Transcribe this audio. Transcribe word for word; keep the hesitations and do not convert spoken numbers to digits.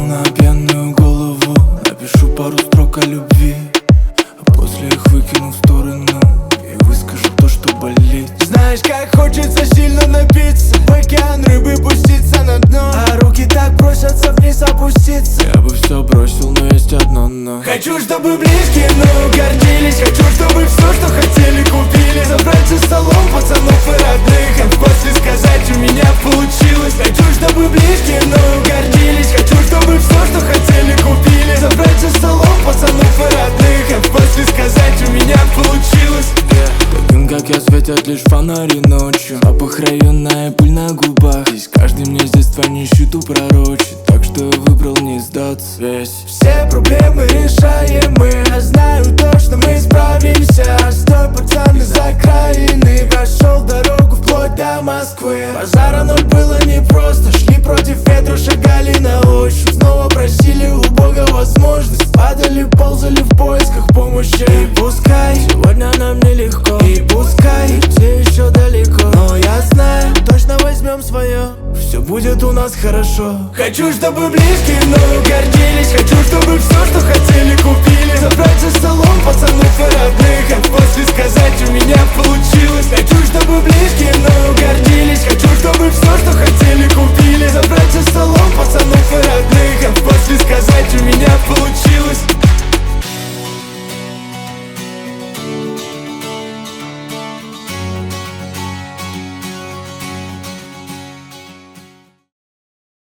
на пьяную голову напишу пару строк о любви, а после их выкину в сторону и выскажу то, что болит. Знаешь, как хочется сильно напиться, в океан рыбы пуститься на дно, а руки так просятся вниз опуститься. Я бы все бросил, но есть одно но. Хочу, чтобы близкие мною гордились, хочу, чтобы все, что хотели, купили. Забрать за столом пацанов и родных, а после сказать, у меня получилось. Хочу, чтобы близкие мною гордились, хочу, чтобы все, что хотели, купили. Забрать за столом пацанов и родных, а после сказать, у меня получилось. Таким, как я, светят лишь фонари ночью, запах района и пыль на губах. Здесь каждый мне с детства нищету пророчит, так что я выбрал не сдаться весь. Все проблемы решаемы, я знаю точно, мы справимся. Стой, пацан из окраины, прошел дорогу вплоть до Москвы. Базара ноль было непросто, шли против ветра, шагали на ощупь. Снова просили у Бога возможность, падали, ползали в поисках помощи. И пускай сегодня нам нелегко, и пускай все еще далеко, но я знаю, точно возьмем свое, все будет у нас хорошо. Хочу, чтобы близкие мною гордились, хочу, чтобы